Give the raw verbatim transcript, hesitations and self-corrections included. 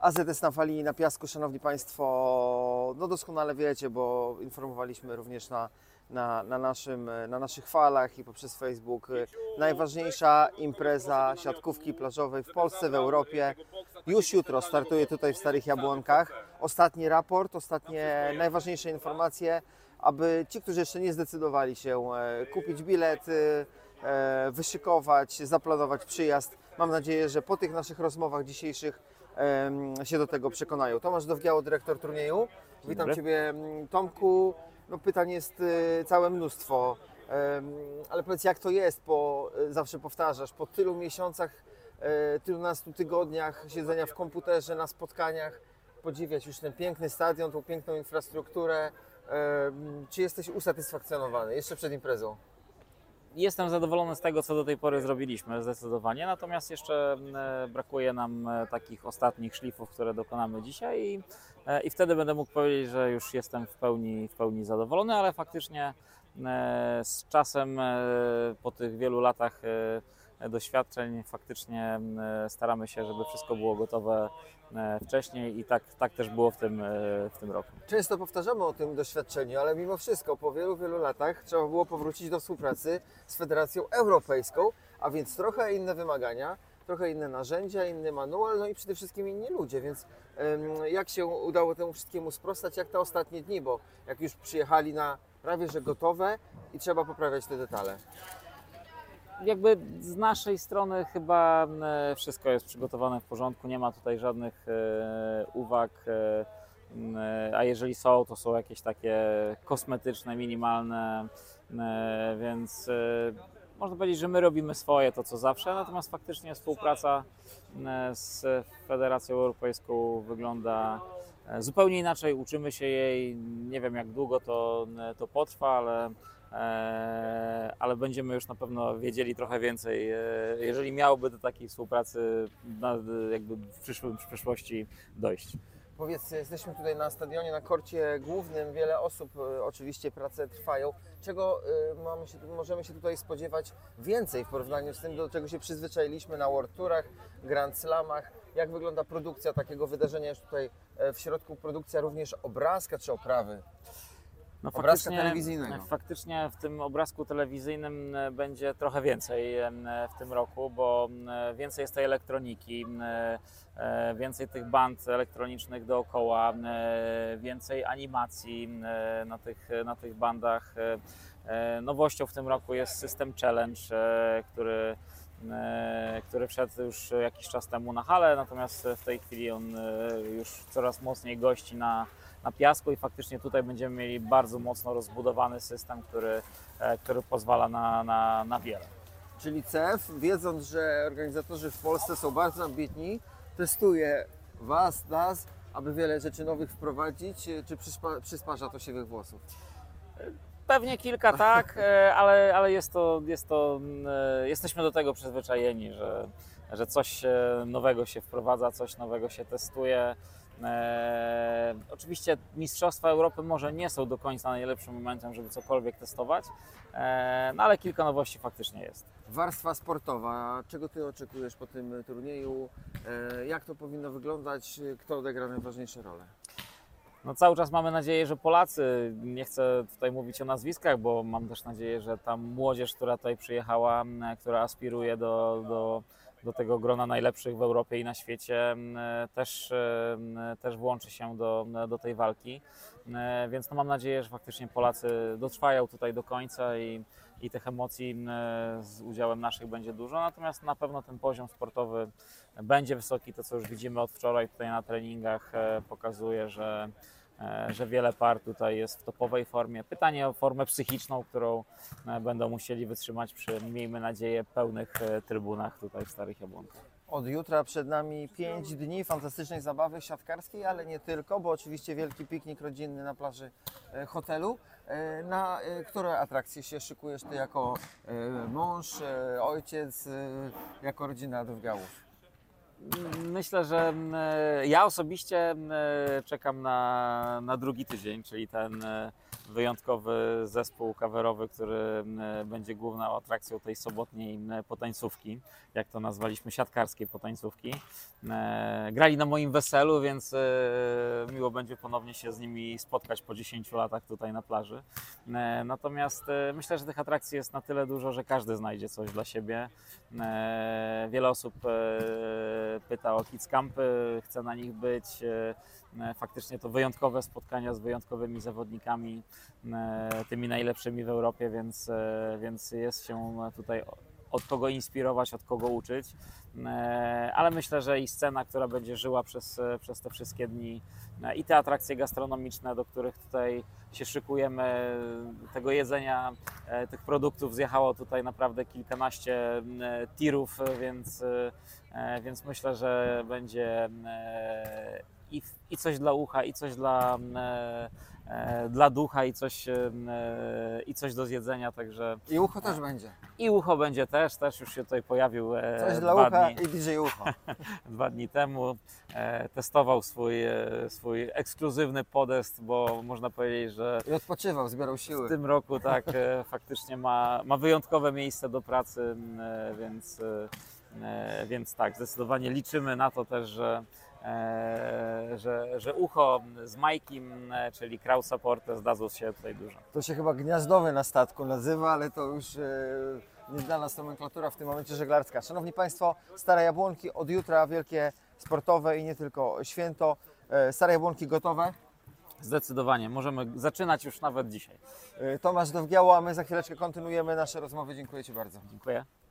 A Z S na fali, na piasku, szanowni Państwo, no doskonale wiecie, bo informowaliśmy również na, na, na, naszym, na naszych falach i poprzez Facebook. Najważniejsza impreza siatkówki plażowej w Polsce, w Europie. Już jutro startuje tutaj w Starych Jabłonkach. Ostatni raport, ostatnie najważniejsze informacje, aby ci, którzy jeszcze nie zdecydowali się kupić bilet, wyszykować, zaplanować przyjazd. Mam nadzieję, że po tych naszych rozmowach dzisiejszych się do tego przekonają. Tomasz Dowgiało, dyrektor turnieju. Witam Dobry. Ciebie, Tomku. No, pytań jest całe mnóstwo, ale powiedz, jak to jest, bo zawsze powtarzasz, po tylu miesiącach, tylunastu tygodniach siedzenia w komputerze, na spotkaniach, podziwiać już ten piękny stadion, tą piękną infrastrukturę. Czy jesteś usatysfakcjonowany jeszcze przed imprezą? Jestem zadowolony z tego, co do tej pory zrobiliśmy, zdecydowanie, natomiast jeszcze e, brakuje nam e, takich ostatnich szlifów, które dokonamy dzisiaj i, e, i wtedy będę mógł powiedzieć, że już jestem w pełni, w pełni zadowolony, ale faktycznie e, z czasem, e, po tych wielu latach e, doświadczeń, faktycznie e, staramy się, żeby wszystko było gotowe e, wcześniej i tak, tak też było w tym, e, w tym roku. Często powtarzamy o tym doświadczeniu, ale mimo wszystko po wielu, wielu latach trzeba było powrócić do współpracy z Federacją Europejską, a więc trochę inne wymagania, trochę inne narzędzia, inny manual, no i przede wszystkim inni ludzie, więc ym, jak się udało temu wszystkiemu sprostać, jak te ostatnie dni, bo jak już przyjechali na prawie że gotowe i trzeba poprawiać te detale. Jakby z naszej strony chyba e, wszystko jest przygotowane w porządku, nie ma tutaj żadnych e, uwag, e, e, a jeżeli są, to są jakieś takie kosmetyczne, minimalne, e, więc e, można powiedzieć, że my robimy swoje, to co zawsze, natomiast faktycznie współpraca e, z Federacją Europejską wygląda e, zupełnie inaczej, uczymy się jej, nie wiem jak długo to, to potrwa, ale E, ale będziemy już na pewno wiedzieli trochę więcej, e, jeżeli miałoby do takiej współpracy na, jakby w, przyszłym, w przyszłości dojść. Powiedz, jesteśmy tutaj na stadionie, na korcie głównym, wiele osób, e, oczywiście prace trwają. Czego e, mamy się, możemy się tutaj spodziewać więcej w porównaniu z tym, do czego się przyzwyczailiśmy na World Tourach, Grand Slamach? Jak wygląda produkcja takiego wydarzenia już tutaj e, w środku, produkcja również obrazka czy oprawy? No Obrazka telewizyjnego. Faktycznie w tym obrazku telewizyjnym będzie trochę więcej w tym roku, bo więcej jest tej elektroniki, więcej tych band elektronicznych dookoła, więcej animacji na tych, na tych bandach. Nowością w tym roku jest system Challenge, który który wszedł już jakiś czas temu na halę, natomiast w tej chwili on już coraz mocniej gości na, na piasku i faktycznie tutaj będziemy mieli bardzo mocno rozbudowany system, który, który pozwala na, na, na wiele. Czyli C F, wiedząc, że organizatorzy w Polsce są bardzo ambitni, testuje Was, nas, aby wiele rzeczy nowych wprowadzić, czy przyspa- przysparza to siwych włosów? Pewnie kilka tak, ale, ale jest to, jest to, jesteśmy do tego przyzwyczajeni, że, że coś nowego się wprowadza, coś nowego się testuje. E, oczywiście Mistrzostwa Europy może nie są do końca najlepszym momentem, żeby cokolwiek testować, e, no ale kilka nowości faktycznie jest. Warstwa sportowa, czego Ty oczekujesz po tym turnieju? E, jak to powinno wyglądać? Kto odegra najważniejsze role? No cały czas mamy nadzieję, że Polacy, nie chcę tutaj mówić o nazwiskach, bo mam też nadzieję, że ta młodzież, która tutaj przyjechała, która aspiruje do, do, do tego grona najlepszych w Europie i na świecie, też, też włączy się do, do tej walki. Więc no mam nadzieję, że faktycznie Polacy dotrwają tutaj do końca i, i tych emocji z udziałem naszych będzie dużo, natomiast na pewno ten poziom sportowy będzie wysoki. To, co już widzimy od wczoraj tutaj na treningach, pokazuje, że że wiele par tutaj jest w topowej formie. Pytanie o formę psychiczną, którą będą musieli wytrzymać przy, miejmy nadzieję, pełnych trybunach tutaj w Starych Jabłonkach. Od jutra przed nami pięć dni fantastycznej zabawy siatkarskiej, ale nie tylko, bo oczywiście wielki piknik rodzinny na plaży e, hotelu. E, Na e, które atrakcje się szykujesz Ty jako e, mąż, e, ojciec, e, jako rodzina Dowgiałów? Myślę, że e, ja osobiście e, czekam na, na drugi tydzień, czyli ten e, wyjątkowy zespół coverowy, który e, będzie główną atrakcją tej sobotniej e, potańcówki, jak to nazwaliśmy, siatkarskiej potańcówki. E, Grali na moim weselu, więc e, miło będzie ponownie się z nimi spotkać po dziesięciu latach tutaj na plaży. E, Natomiast e, myślę, że tych atrakcji jest na tyle dużo, że każdy znajdzie coś dla siebie. E, Wiele osób e, pyta o kids campy, chce na nich być. E, Faktycznie to wyjątkowe spotkania z wyjątkowymi zawodnikami, e, tymi najlepszymi w Europie, więc, e, więc jest się tutaj od kogo inspirować, od kogo uczyć. E, Ale myślę, że i scena, która będzie żyła przez, przez te wszystkie dni, e, i te atrakcje gastronomiczne, do których tutaj się szykujemy, tego jedzenia, e, tych produktów zjechało tutaj naprawdę kilkanaście e, tirów, więc, e, więc myślę, że będzie e, i, i coś dla ucha, i coś dla, e, e, dla ducha, i coś, e, i coś do zjedzenia, także I ucho też będzie. i ucho będzie też, też już się tutaj pojawił e, Coś dla dwa ucha dni, i D J ucho. dwa dni temu. E, testował swój, e, swój ekskluzywny podest, bo można powiedzieć, że I odpoczywał, zbierał w siły. tym roku tak e, faktycznie ma, ma wyjątkowe miejsce do pracy, m, e, więc, e, więc tak, zdecydowanie liczymy na to też, że, e, że, że ucho z Majkim, e, czyli crowd supporter, zdadzą się tutaj dużo. To się chyba gniazdowy na statku nazywa, ale to już e, nie dla nas nomenklatura w tym momencie żeglarska. Szanowni Państwo, Stare Jabłonki od jutra wielkie sportowe i nie tylko święto. E, Stare Jabłonki gotowe. Zdecydowanie, możemy zaczynać już nawet dzisiaj. E, Tomasz Dowgiało, a my za chwileczkę kontynuujemy nasze rozmowy. Dziękuję Ci bardzo. Dziękuję.